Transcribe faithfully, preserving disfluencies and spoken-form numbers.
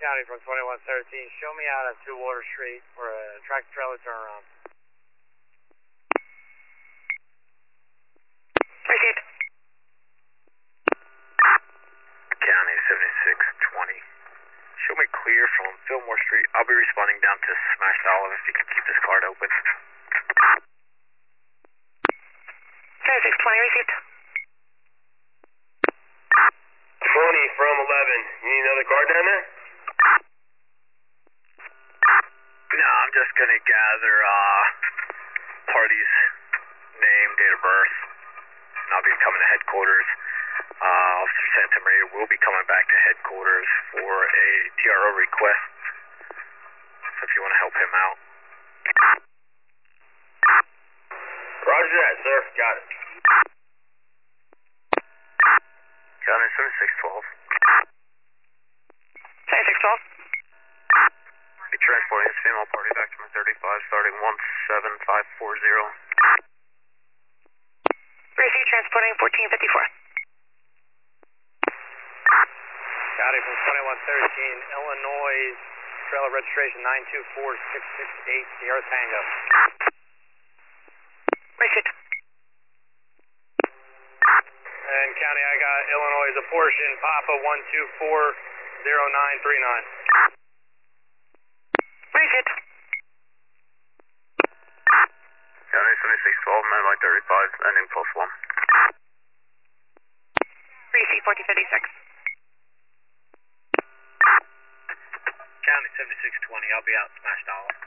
County from twenty-one thirteen. Show me out on Two Water Street for a tractor trailer turnaround. Received. County seventy-six twenty. Show me clear from Fillmore Street. I'll be responding down to Smashed Olive if you can keep this card open. seventy-six twenty, received. twenty from eleven. You need another card down there? No, I'm just going to gather uh, party's name, date of birth, and I'll be coming to headquarters. Uh, Officer Santa Maria will be coming back to headquarters for a T R O request, so if you want to help him out. Roger that, sir. Got it. County seventy-six twelve. seventy-six twelve. Be transporting this female party back to my thirty-five, starting one seven five four zero. Received, transporting fourteen fifty-four. County from twenty-one thirteen. Illinois trailer registration nine two four six six eight Sierra Tango. Received. And County, I got Illinois a portion, Papa one two four zero nine three nine. Received. County seventy-six twelve, man by thirty-five, ending plus one. Received, fourteen fifty-six. County seventy-six twenty, I'll be out Smashed Olive.